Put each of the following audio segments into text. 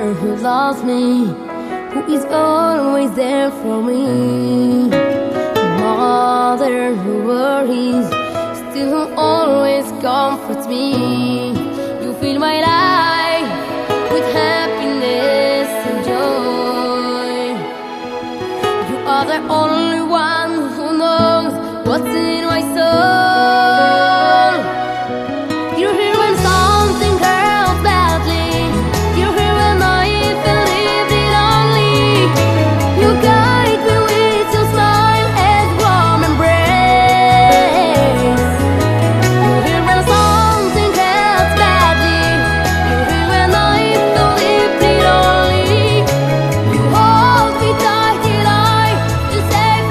father who loves me, who is always there for me. Mother who worries, still always comforts me. You fill my life with happiness and joy. You are the only one who knows what's in my soul. You're here when something hurts badly. You're here when I feel deeply lonely. You guide me with your smile and warm embrace. You're here when something hurts badly. You're here when I feel deeply lonely. You hold me tight till I feel safe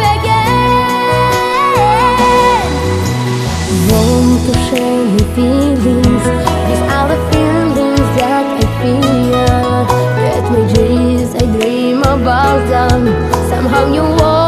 again. Want to share my feelings. These are the feelings that I feel. Get my dreams, I dream about them. Somehow you want